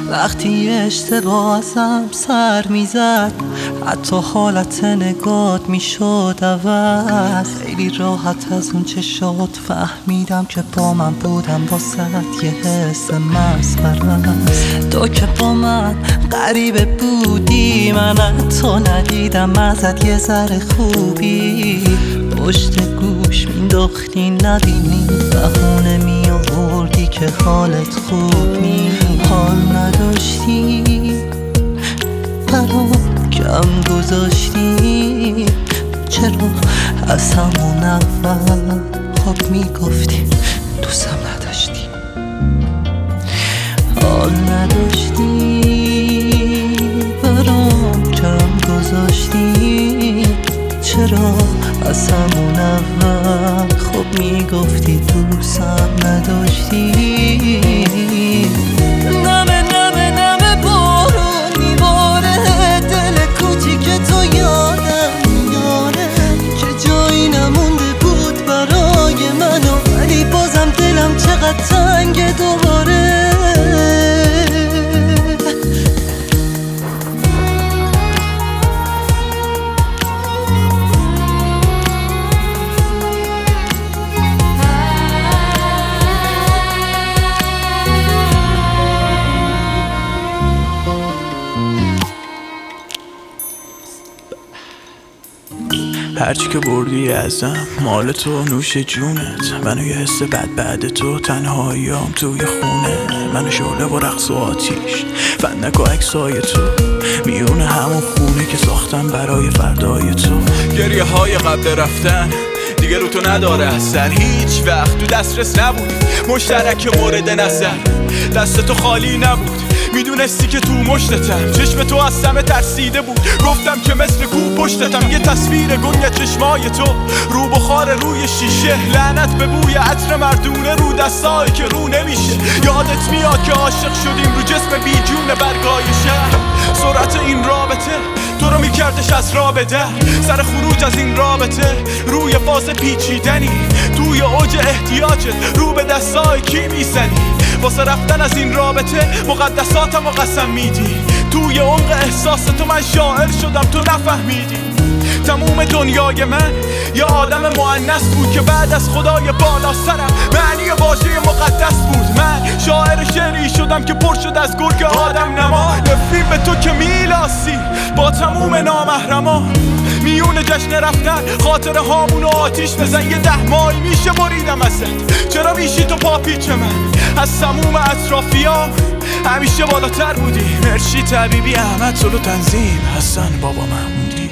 وقتی اشتباه ازم سر میزد، حتی حالت نگات میشد عوض. خیلی راحت از اون چشات فهمیدم که با من بودم واسه یه حس مسخره. تو که با من غریبه بودی، من حتی ندیدم ازت یه ذره خوبی. پشت گوش مینداختی نبینی، بهونه میآوردی که حالت خوب نی. حال نداشتی برام کم گذاشتی، چرا از همون اول خب میگفتی دوستم نداشتی. حال نداشتی برام کم گذاشتی، چرا از همون اول خب میگفتی دوستم نداشتی. نمه نمه نمه بارون میباره، دل کوچیک تو یادم میاره که جایی نمونده بود برای منو، ولی بازم دلم چقدر تنگه دوباره. هرچی که بردی ازم مال تو، نوش جونت. منو یه حس بد بعد تو، تنهاییام توی خونه. منو شعله و رقص و آتیش، فندک و عکسای تو، میونه همون خونه که ساختم برای فردای تو. گریه های قبل رفتن دیگه رو تو نداره اثر، هیچ وقت تو دسترس نبود مشترک مورد نظر. دست تو خالی نبود، میدونستی که تو مشتتم. چشم تو از سمه ترسیده بود، گفتم که مثل کو پشتتم. یه تصویر گنگ چشمای تو رو بخار روی شیشه، لعنت به بوی عطر مردونه رو دستایی که رو نمیشه. یادت میاد که عاشق شدیم رو جسم بیجون برگای شهر. سرعت این رابطه تو رو میکردش از راه به در، سر خروج از این رابطه روی فاز پیچیدنی، توی اوج احتیاجت رو به دستای کی میزنی. واسه رفتن از این رابطه مقدساتم و قسم میدی، توی عمق احساس تو من شاعر شدم تو نفهمیدی. تموم دنیای من یه آدم مؤنث بود که بعد از خدای بالا سرم معنی واژه مقدس بود. من شاعر شعری شدم که پر شد از گرگ آدم نما. نفرین به تو که میلاسی با تموم نامحرمان، میون جشن رفتن خاطره هامون و آتیش بزن. یه 10 ماهی میشه بریدم ازت، چرا میشی تو پاپیچ من از تموم اطرافیام؟ همیشه بالاتر بودی، مرشی طبیبی احمد سلو تنظیم حسن بابا محمودی.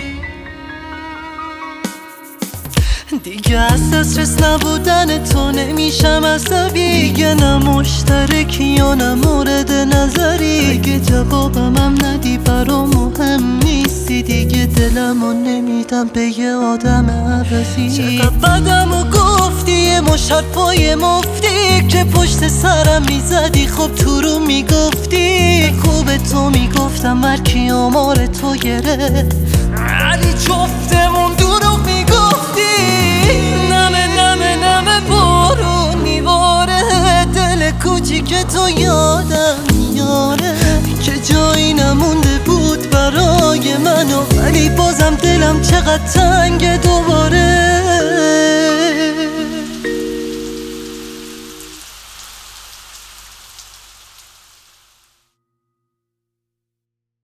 دیگه از دسترس نبودن تو نمیشم عصبی، نه مشترکی یا نه مورد نظری. اگه جوابم هم ندی برام مهم نیستی، دیگه دلمو نمیدم به یه آدم عوضی. چقدر بدمو گفتی یه مشت حرفای مفتی، که پشت سرم میزدی خب تو رو میگفتی. خوب تو میگفتم مرکی آمار تو گره، علی جفتمون دروغ میگفتی. نمه نمه نمه بارون میباره، دل کوچیک تو یادم میاره که جایی نمونده بود برای منو، ولی بازم دلم چقدر تنگه دوباره.